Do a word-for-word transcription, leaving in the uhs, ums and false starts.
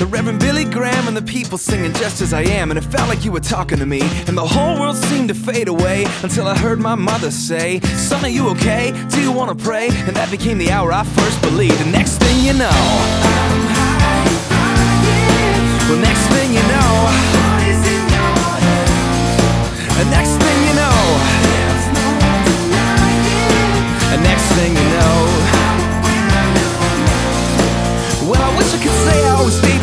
The Reverend Billy Graham and the people singing just as I am. And it felt like you were talking to me, and the whole world seemed to fade away until I heard my mother say, "Son, are you okay? Do you want to pray?" And that became the hour I first believed. And next thing you know, I'm high, high. Well, next thing you know, what is in your hands? And next thing you know, there's no denying. And next thing you know,